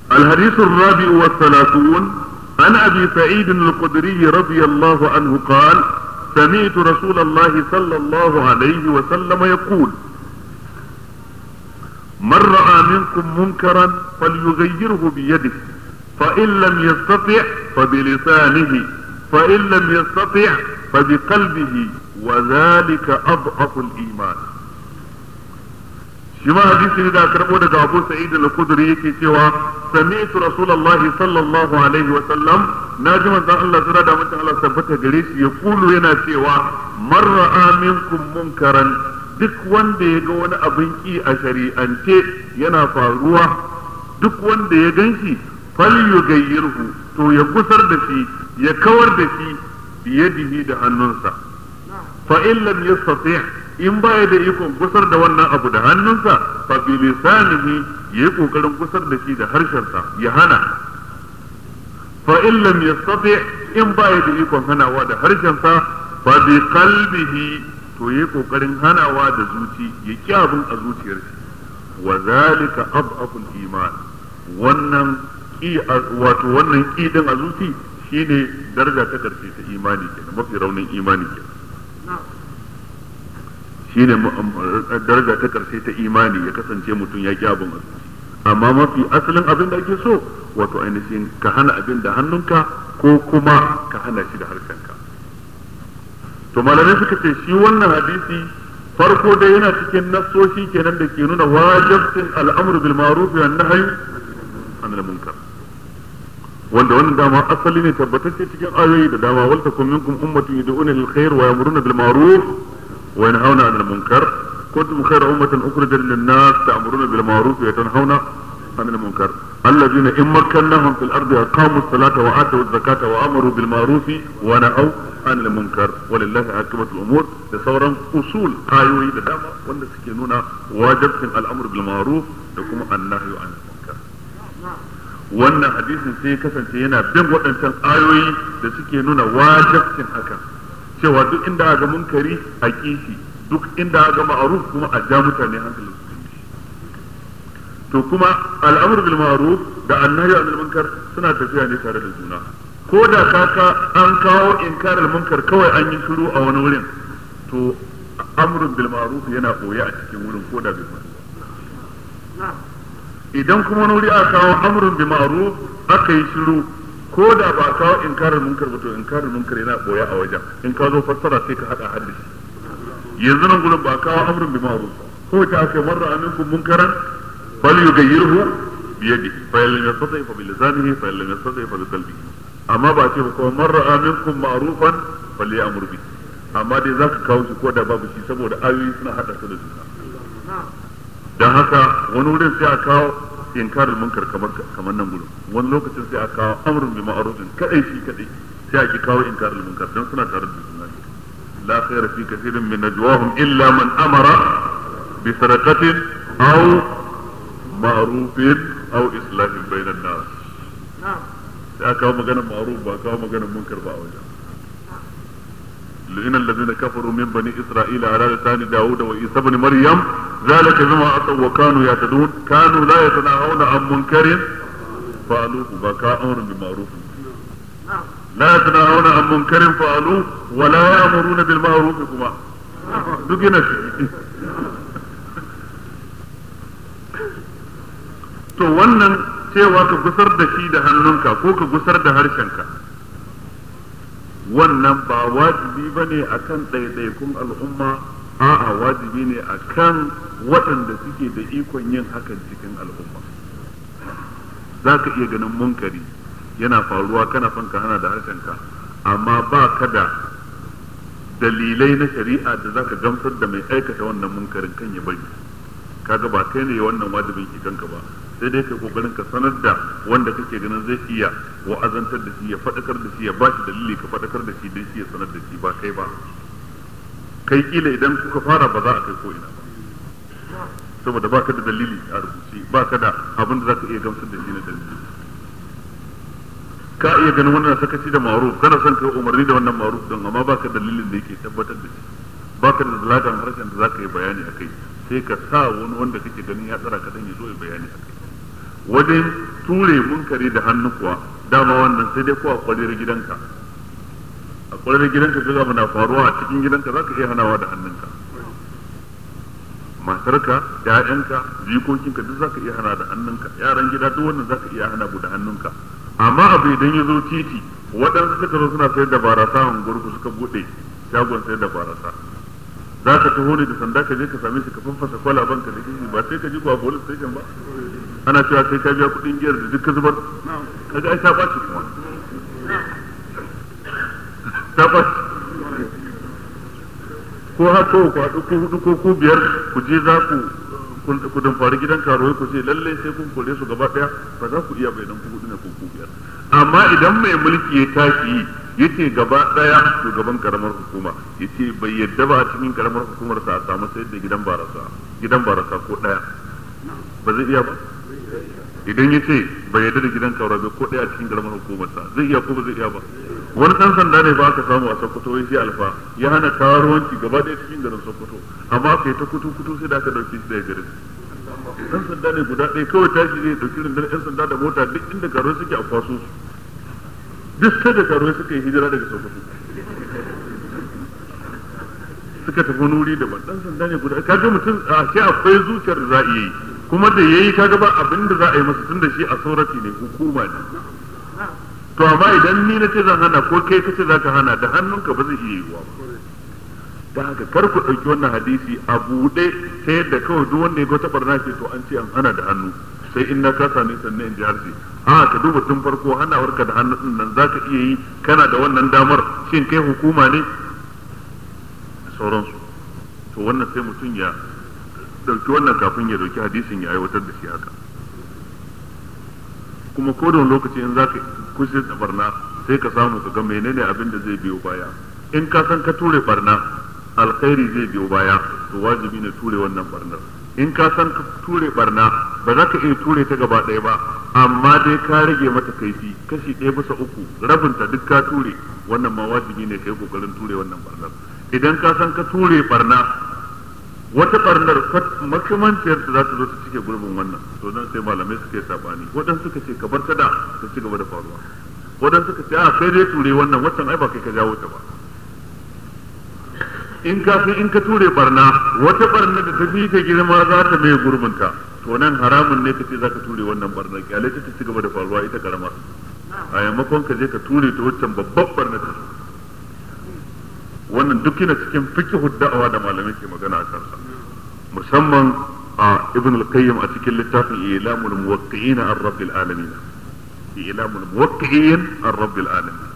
الحديث الرابع والثلاثون عن أبي سعيد الخدري رضي الله عنه قال سمعت رسول الله صلى الله عليه وسلم يقول من رأى منكم منكرا فليغيره بيده فإن لم يستطع فبلسانه فإن لم يستطع فبقلبه وذلك أضعف الإيمان. شما حديث da karbo daga Abu Sa'id al-Khudri yake cewa sami'tu Rasulullahi sallallahu alaihi wa sallam naji manzon Allah sura da mutum Allah tabbata gare shi ya kulu yana cewa man ra'a minkum munkaran duk wanda ya ga wani abin ki a shari'ance yana faruwa duk wanda ya ganshi falyughayyirhu to ya kusar da shi ya kawar da shi biyadihi da hannunsa fa in lam yastati' in baya da ikon kusar da wannan abu da hannunsa fa bi lisanihi yayi kokarin kusar da shi da harshensa ya hana fa in lam yastati in baya da ikon hanawa da harshensa fa bi qalbihi to yayi kokarin hanawa da zuci ya ki abin a zuciyar shi wa zalika adhaful iman wannan wannan kidin a zuci shine daraja ta karshe ta imani kenan mafi raunin imani kenan shine daraja ta karshe ta imani ya kasance mutum ya ki abin azuci amma mafi asalin abin da ake so wato ainihin ka hana abin da hannunka ko kuma ka hana shi da harshenka. To malamai suka ce shi wannan hadisi farko dai yana cikin nassoshi kenan da ke nuna wajibcin al'amru bil ma'ruf wa nahyi anil munkar wanda wannan dama asali ne tabbatacce cikin ayoyi da dama wal takum minkum ummatun yad'una lil khair wa ya'muruna bil ma'ruf وينهون عن المنكر كنتم خير أمة أخرجت للناس تأمرون بالمعروف وتنهون عن المنكر الذين إن مكناهم في الأرض أقاموا الصلاة وآتوا الزكاة وأمروا بالمعروف ونهوا عن المنكر ولله عاقبة الأمور لصورا أصول آيوي لداما وأن سكينونا واجب الأمر بالمعروف لكم النهي عن المنكر wannan hadisin sai kasance yana bin waɗancan ayoyi da suke nuna wajibcin haka cewa duk inda aka munkari a kishi duk inda aka ma'ruf kuma a ja mutane hankalin su to kuma al'amr bil ma'ruf da annahyu anil munkar suna tafiya ne tare da juna ko da kaka an kawo inkarul munkar kawai an yi shiru a wani wurin to amrun bil ma'ruf yana boye a cikin wurin ko da bai faru idan kuma wani wuri aka kawo amrun bil ma'ruf aka yi shiru ko da ba kawo inkarin munkar ba to inkarin munkar yana boya a wajen in ka zo fassara sai ka hada hadisi yanzu nan gurin ba kawo amrun bi ma'ruf ko ta aka marra aminkum munkaran fal yughayyirhu bi yadihi fa lam yastati fa bi lisanihi fa lam yastati fa bi qalbihi amma ba ce ba ko marra aminkum ma'rufan fal ya'mur bi amma dai zaka kawo shi ko da babu shi saboda ayoyi suna hada su da juna dan haka wani wurin sai a kawo inkarin munkar kamar nan gudu wani lokacin sai a kawo amrun bi ma'rufin kadai shi kadai sai a ki kawo inkarin munkar dan suna tare da juna la khayra fi kathirin min najwahum illa man amara bi sadaqatin aw ma'rufin aw islahin bainan nas sai a kawo maganar ma'ruf ba kawo maganar munkar ba a wajen لئن الذين كفروا من بني إسرائيل على لسان داود وعيسى بن مريم ذلك بما عصوا وكانوا يعتدون كانوا لا يتناهون عن منكر فعلوه بكاء أمر بمعروف لا يتناهون عن منكر فعلوه ولا يأمرون بالمعروف كما دقنا to wannan cewa ka gusar da shi da hannunka ko ka gusar da harshenka wannan ba wajibi ba ne a kan ɗaiɗaikun al'umma a'a wajibi ne a kan waɗanda suke da ikon yin hakan cikin al'umma za ka iya ganin munkari yana faruwa kana son ka hana da harshenka amma ba ka da dalilai na shari'a da za ka gamsar da mai aikata wannan munkarin kan ya bari kaga ba kai ne wannan wajibin ki kanka ba sai dai kai kokarin ka sanar da wanda kake ganin zai iya wa'azantar da shi ya faɗakar da shi ya ba shi dalili ka faɗakar da shi dan shi ya sanar da shi ba kai ba kai kila idan kuka fara ba za a kai ko ina ba saboda baka da dalili a rubuce baka da abin da zaka iya gamsar da shi na dalili ka iya ganin wannan sakaci da ma'ruf kana son kai umarni da wannan ma'ruf din amma baka da dalilin da yake tabbatar da shi baka da zalakan harshen da zaka yi bayani akai sai ka sa wani wanda kake ganin ya tsara ka dan ya zo ya bayani akai wajen ture munkari da hannu kuwa dama wannan sai dai ko a kwarar gidanka a kwarar gidanka ga abu na faruwa a cikin gidanka zaka iya hanawa da hannunka matarka ƴaƴanka jikokinka duk zaka iya hana da hannunka yaran gida duk wannan zaka iya hana da hannunka amma abu idan ya zo titi waɗansu suka zo suna sayar da barasa a gurgu suka buɗe shagon sayar da barasa za ka taho ne da sanda ka je ka same shi ka fanfasa kwalaban ka da kishi ba sai ka ji ko a police station ba ana cewa sai ka biya kuɗin giyar da duk ka zubar kaga ai ta ɓaci kuma ta ɓaci ko haka ko haɗu ko hudu ko ku biyar ku je za ku damfari gidan karuwai ku ce lallai sai kun kore su gaba ɗaya ba za ku iya bai dan ku hudu ne ko ku biyar amma idan mai mulki ya tashi yace gaba daya shugaban karamar hukuma yace bai yadda ba a cikin karamar hukumar sa a samu sayar da gidan barasa ko daya ba zai iya ba idan yace bai yadda da gidan kaurabe ko daya a cikin karamar hukumar sa zai iya ko ba zai iya ba wani dan sanda ne ba aka samu a Sokoto wai sai alfa ya hana karuwanci gaba daya cikin garin Sokoto amma kai ta kutu sai da aka dauke shi daga garin dan sanda ne guda ɗaya kawai tashi zai dauki rundunar yan sanda da mota duk inda karuwa suke a kwaso su duk sai da karuwa suka yi hijira daga Sokoto suka tafi nuri daban dan sanda ne guda kaga mutum a shi akwai zuciyar da za a yi kuma da yayi kaga ba abin da za a yi masa tunda shi a saurati ne hukuma ne to amma idan ni na ce zan hana ko kai kace zaka hana da hannunka ba zai iya yiwuwa ba da haka kar ku ɗauki wannan hadisi a buɗe ta yadda kawai duk wanda ya ga wata barna ce to an ce an hana da hannu sai in na kasa ne sannan in ji harshe a ka duba tun farko hanawarka da hannu din nan zaka iya yi kana da wannan damar shin kai hukuma ne da sauransu to wannan sai mutum ya ɗauki wannan kafin ya ɗauki hadisin ya aiwatar da shi haka kuma ko da wani lokaci in zaka kushe da barna sai ka samu ka ga menene abin da zai biyo baya in ka san ka ture barna alkhairi zai biyo baya to wajibi ne ture wannan barnar in ka san ka ture barna ba za ka iya ture ta gaba ɗaya ba amma dai ka rage mata kaifi kashi 1/3 rabinta duk ka ture wannan ma wajibi ne kai kokarin ture wannan barnar idan ka san ka ture barna wata barnar makamanciyar ta za ta zo ta cike gurbin wannan to nan sai malamai suka yi sabani waɗansu suka ce ka bar ta da ta ci gaba da faruwa waɗansu suka ce a kai dai ture wannan waccan ai ba kai ka jawo ta ba in ka ture barna wata barna da ta fi ta girma za ta mai gurbinta to nan haramun ne ka ce za ka ture wannan barna kyale ta ci gaba da faruwa ita karama a yammakon ka je ka ture ta waccan babban barna ta wannan duk yana cikin fiqhud da'awa da malamai ke magana a kansa musamman a ibn al-qayyim a cikin littafin ilamul muwaqqi'in ar-rabbil alamin ilamul muwaqqi'in ar-rabbil alamin